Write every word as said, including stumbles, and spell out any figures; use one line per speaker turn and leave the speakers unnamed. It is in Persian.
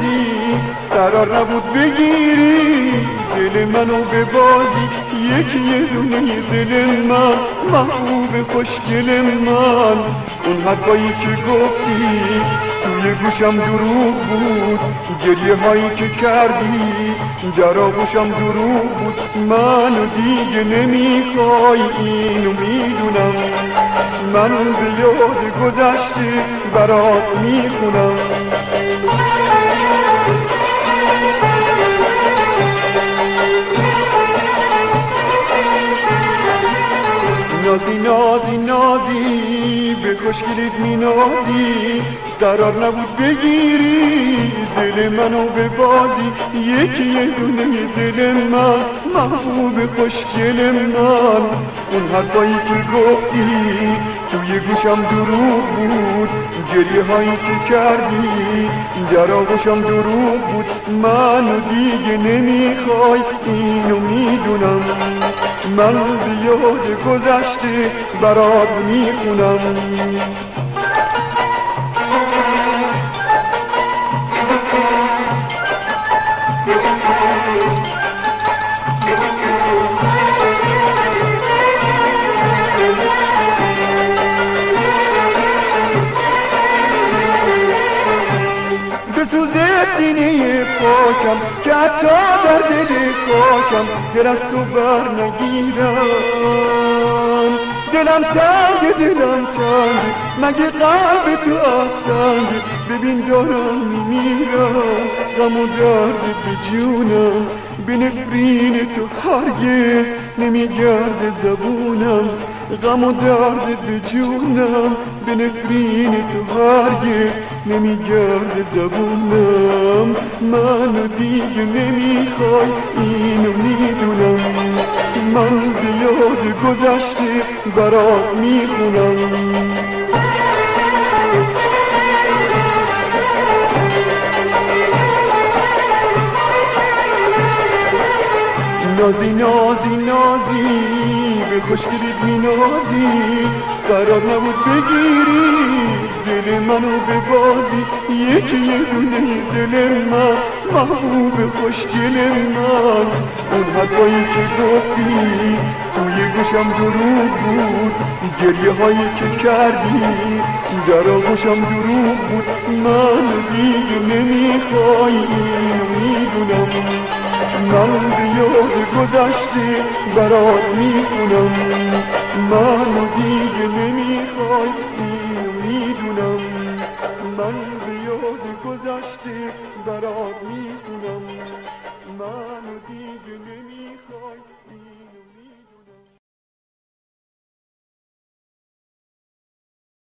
نازی قرار نبود بگیری دل منو به بازی، یکی یه دونه دل من محبوب خوشگل من. اون حرفایی که گفتی توی گوشم دروغ بود، گریه هایی که کردی در آغوشم دروغ بود. منو دیگه نمیخوای اینو میدونم، من به یاد گذشته برات میخونم. نازی نازی نازی به خوشگلیت می نازی، قرار نبود بگیری دل منو به بازی، یکی یه دونه دل من محبوب خوشگل من. اون حرفایی که گفتی توی گوشم دروغ بود، گریه هایی که کردی در آغوشم دروغ بود. منو دیگه نمیخوای اینو میدونم، من به یاد گذشته برات میخونم. بسوزه سینه پاکم که حتی در دل خاکم دل از تو بر نگیرم. دلم تنگ دلم تنگ مگه قلب تو آسنگ، ببین دارم میمیرم غم و درد به جونم. به نفرین تو هرگز نمیگرد زبونم، غم و درد به جونم. به نفرین تو هرگز نمیگرد زبونم. منو دیگه نمیخوای اینو میدونم، من به یاد گذشته برات میخونم. نازی نازی نازی به خوشگلیت می نازی، قرار نبود بگیری دل منو به بازی، یکی یه دونه دل من محبوب خوشگل من. اون حرفایی که گفتی توی گوشم دروغ بود، گریه هایی که کردی در آغوشم دروغ بود. من دیگه نمیخوای اینو میدونم، من به یاد گذشته برات میخونم. من دیگه نمیخوای اینو میدونم.